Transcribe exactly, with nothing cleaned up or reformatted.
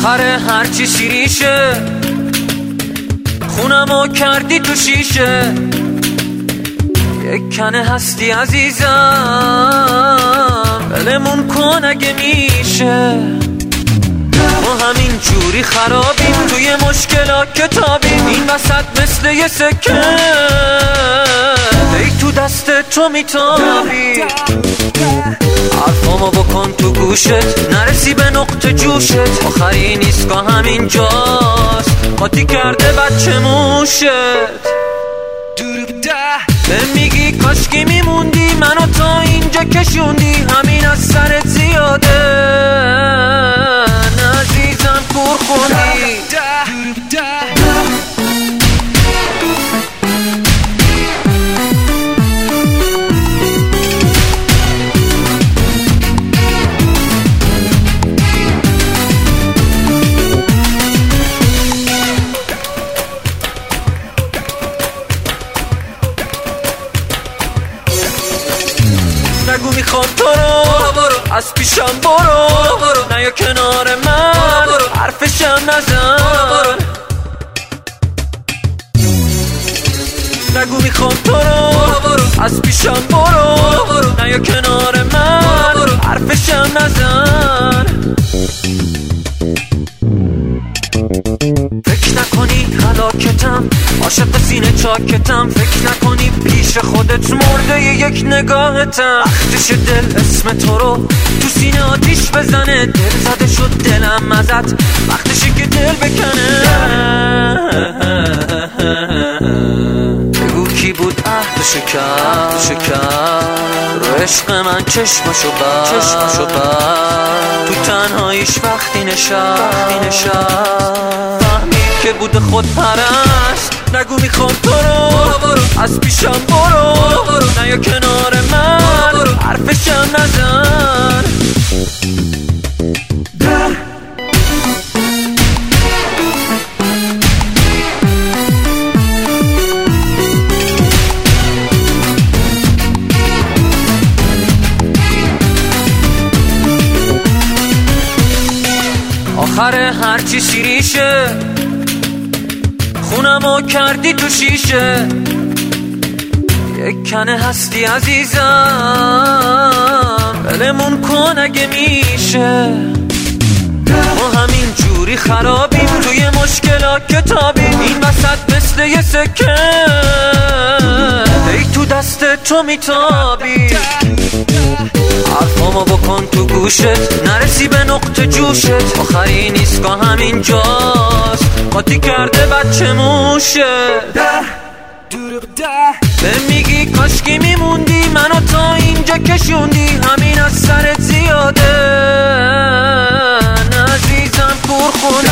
آخر هرچی سیریشه خونمو کردی تو شیشه یک کنه هستی عزیزم بلمون کن اگه میشه ما همین جوری خرابیم توی مشکلات کتابیم این وسط مثل یه سکه ای تو دست تو میتابی حرفامو بکن تو گوشت نرسی به نقطه جوشت آخرین ایستگاه همین جاست قاطی کرده بچه موشت به میگی کاشکی میموندی منو تا اینجا کشوندی همین از سرت زیاده عزیزم کور خوندی نگو میخوام تو رو از پیشم برو نه یا کنار من حرفشم نزن نگو میخوام تو رو از پیشم برو نه یا کنار من حرفشم نزن فکر نکنی هلاکتم عاشق سینه چاکتم فکر نکنی پیش خودت مرده یک نگاهتم وقتش دل اسم تو رو تو سینه آتیش بزنه دل زده شد دلم ازت وقتشه که دل بکنه بگو کی بود عهدشو کرد شکر رو عشق من چشمشو بر چشمشو بر تو تنهاییش وقتی نشست فهمید که بود خود پرست نگو میخوام تو رو از پیشم برو نه یا کنار من حرفشم نزن آخر هرچی سیریشه خونمو کردی تو شیشه یک کنه هستی عزیزم بلمون کن اگه میشه ما همین جوری خرابیم توی مشکلات کتابیم این وسط مثل یه سکه ای تو دست تو میتابی حرفامو بکن تو گوشت نرسی به نقطه جوشت آخرین ایستگاه همین جاست قاطی کرده بچه موشت به میگی کاشکی میموندی منو تا اینجا کشوندی همین از سرت زیاده عزیزم کور خوندی